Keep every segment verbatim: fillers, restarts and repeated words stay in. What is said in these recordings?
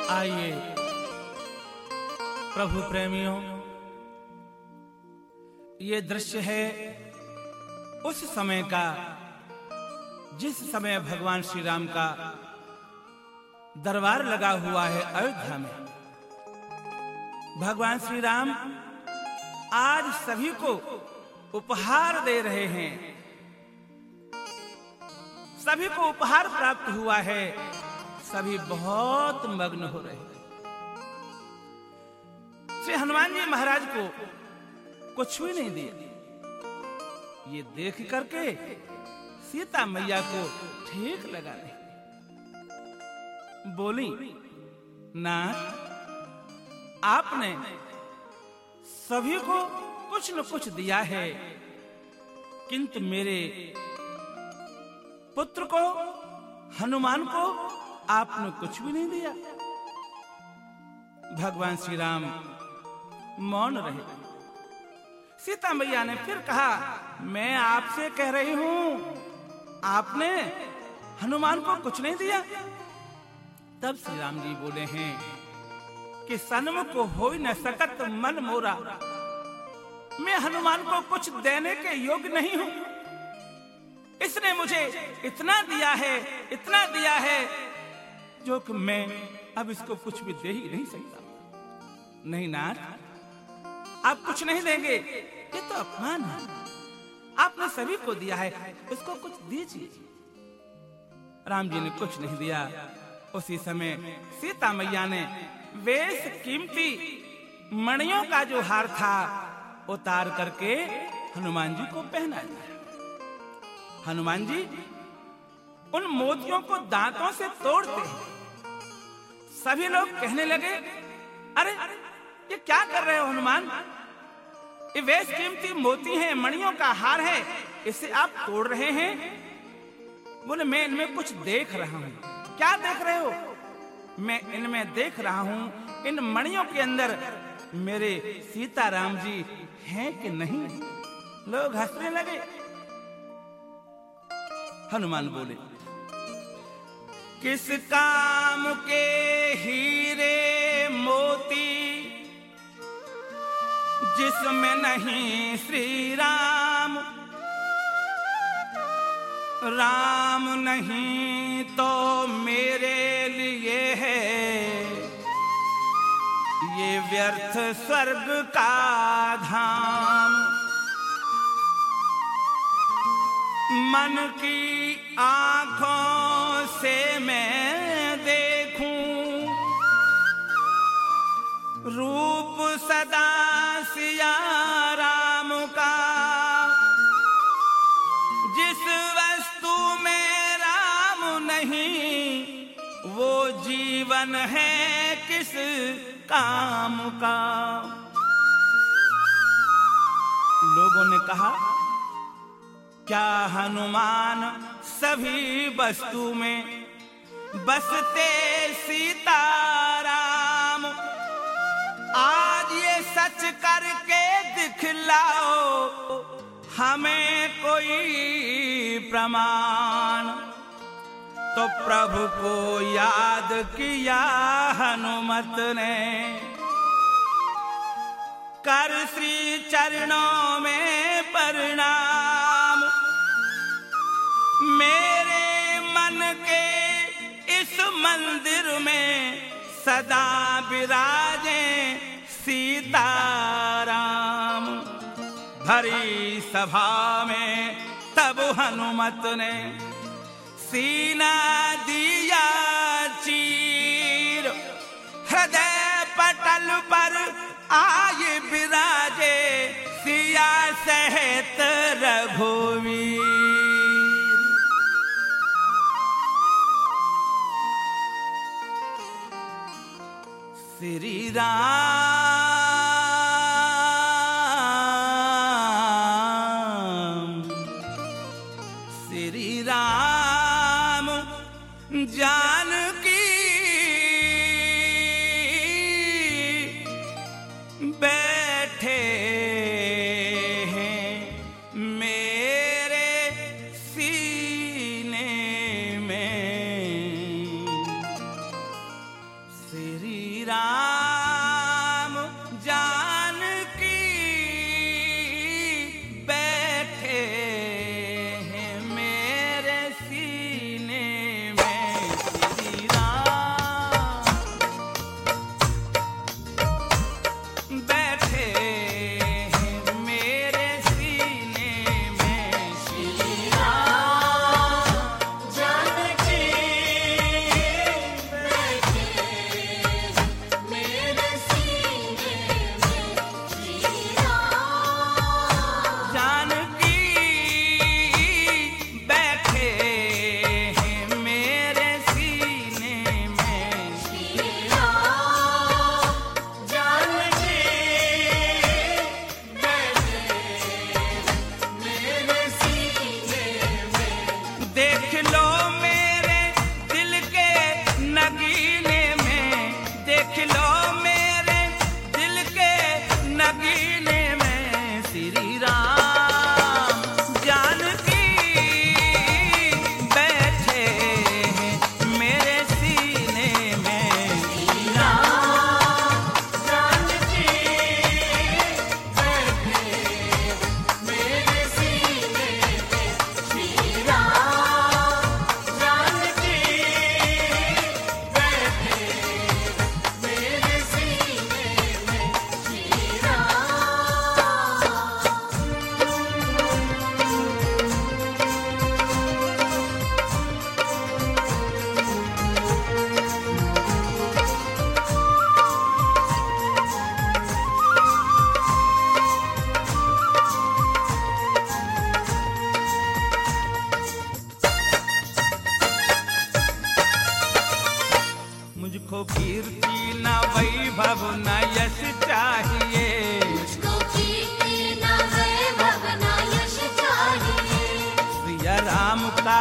आइए प्रभु प्रेमियों, ये दृश्य है उस समय का जिस समय भगवान श्री राम का दरबार लगा हुआ है अयोध्या में। भगवान श्री राम आज सभी को उपहार दे रहे हैं, सभी को उपहार प्राप्त हुआ है, सभी बहुत मग्न हो रहे हैं। श्री हनुमान जी महाराज को कुछ भी नहीं दिया। ये देख करके सीता मैया को ठीक लगा रही, बोली, नाथ आपने सभी को कुछ न कुछ दिया है, किंतु मेरे पुत्र को हनुमान को आपने कुछ भी नहीं दिया। भगवान श्री राम मौन रहे। सीता मैया ने फिर कहा, मैं आपसे कह रही हूं, आपने हनुमान को कुछ नहीं दिया। तब श्री राम जी बोले हैं कि सन्मुख होई न सकत मन मोरा, मैं हनुमान को कुछ देने के योग्य नहीं हूं। इसने मुझे इतना दिया है, इतना दिया है, जो कि मैं अब इसको कुछ भी दे ही नहीं सकता। नहीं नाथ, आप कुछ नहीं देंगे, ये तो अपमान है। आपने सभी को दिया है, इसको कुछ दीजिए। राम जी ने कुछ नहीं दिया। उसी समय सीता मैया ने वेश कीमती मणियों का जो हार था उतार करके हनुमान जी को पहना दिया। हनुमान जी उन मोतियों को दांतों से तोड़ते हैं। सभी लोग कहने लगे, अरे ये क्या कर रहे हो हनुमान? ये वेश कीमती मोती हैं, मणियों का हार है, इसे आप तोड़ रहे हैं? बोले, मैं इनमें कुछ देख रहा हूं। क्या देख रहे हो? मैं इनमें देख रहा हूं, इन मणियों के अंदर मेरे सीता राम जी हैं कि नहीं। लोग हंसने लगे। हनुमान बोले, किस काम के हीरे मोती जिसमें नहीं श्री राम, राम नहीं तो मेरे लिए है ये व्यर्थ स्वर्ग का धाम। मन की आंखों से मैं देखूं रूप सदा सिया राम का, जिस वस्तु में राम नहीं वो जीवन है किस काम का। लोगों ने कहा, क्या हनुमान सभी वस्तु में बसते सीताराम? आज ये सच करके दिखलाओ हमें कोई प्रमाण। तो प्रभु को याद किया हनुमत ने, कर श्री चरणों में प्रणाम। मेरे मन के इस मंदिर में सदा विराजे सीताराम। भरी सभा में तब हनुमत ने सीना दिया चीर, हृदय पटल पर आए विराजे सिया सहित रघुवीर। श्री राम श्री राम जानकी बैठे हैं मेरे सीने में। श्री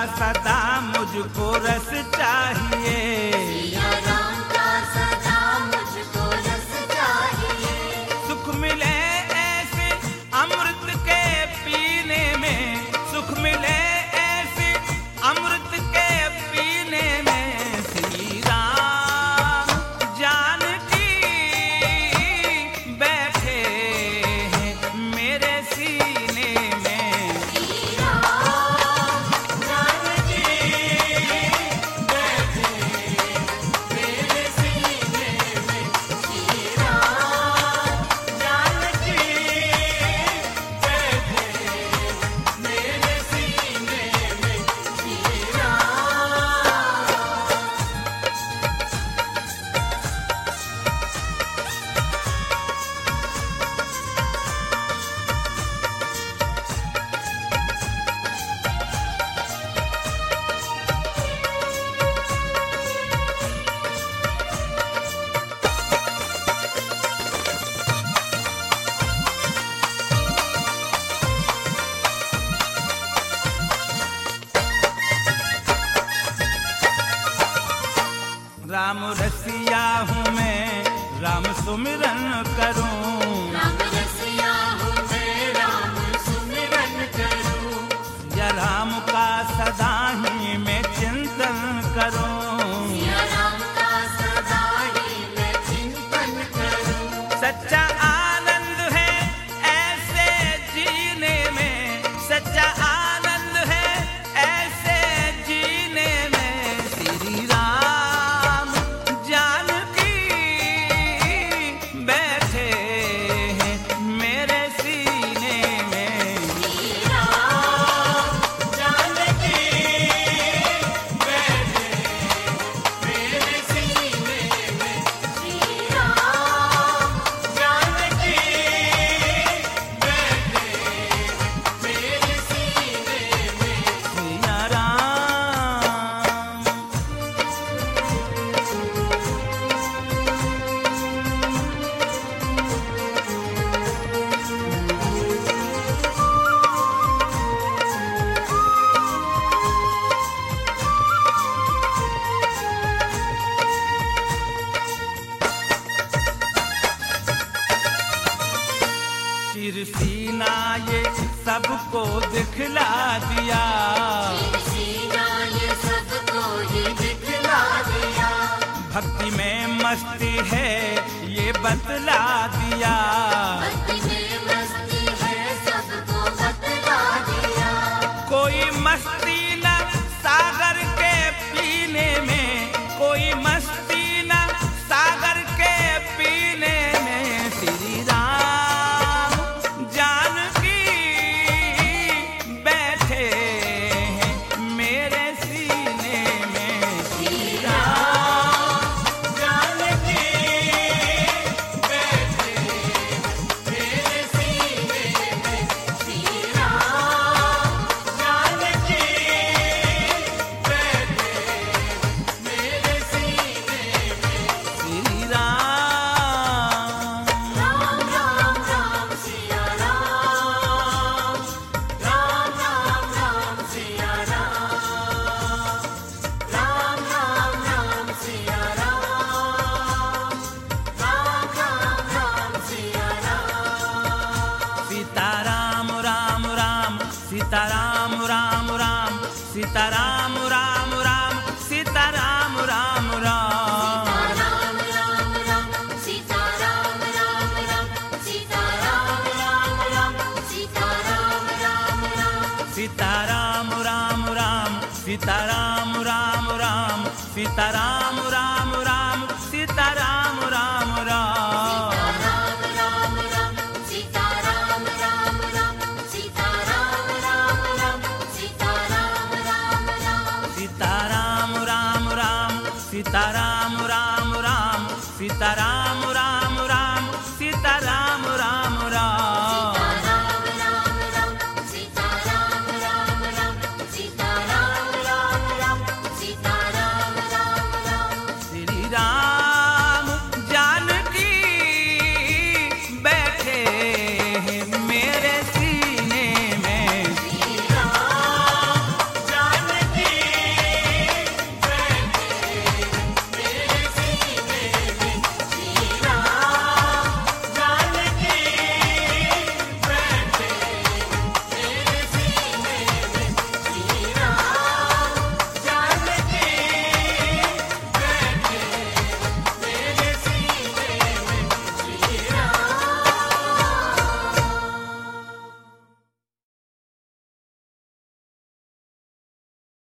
सदा मुझको रस चाहिए, सिया राम का सदा मुझको रस चाहिए। सुख मिले ऐसे अमृत के पीने में, सुख मिले ऐसे अमृत के पीने में, श्री राम जानकी बैठे हैं मेरे सीने में। श्री राम जानकी बैठे मेरे सीने में, श्री राम जानकी बैठे मेरे सीने में, श्री राम। राम रसिया हूँ मैं, राम सुमिरन करूं, राम रसिया हूँ मैं, राम सुमिरन करूं। या राम का सदा ही मैं चिंतन करूं। सिया राम का सदा ही मैं चिंतन करूं। सच्चा आनंद है ऐसे जीने में, सच्चा आनंद है ऐसे जीने में, श्री राम जानकी बैठे हैं मेरे सीने में। श्री राम जानकी बैठे मेरे सीने में, श्री राम जानकी बैठे मेरे सीने में। सिया राम सिरसीना ये सबको दिखला दिया, सीना ये सबको ही दिखला दिया। भक्ति में मस्ती है ये बतला दिया। भक्ति में मस्ती है सबको बतला दिया। कोई मस्ती न सागर के पीने में, कोई मस्ती न सागर के पीने में, श्री राम जानकी बैठे हैं मेरे सीने में। श्री राम जानकी बैठे मेरे सीने में, श्री राम जानकी बैठे मेरे सीने में। श्री राम राम राम राम सिया राम, राम राम राम सिया राम, राम राम राम सिया राम, राम राम राम सिया राम। सीताराम राम राम, सीताराम राम राम, सीताराम राम राम, सीताराम राम राम। राम राम राम सीता राम राम राम, सीता राम राम राम, सीता राम राम राम। सीताराम राम राम, सीताराम राम राम, सीताराम राम राम, सीताराम राम राम। राम राम राम सीता राम राम राम, सीता राम राम राम, सीता राम राम राम। सीताराम राम राम, सीताराम राम राम, सीताराम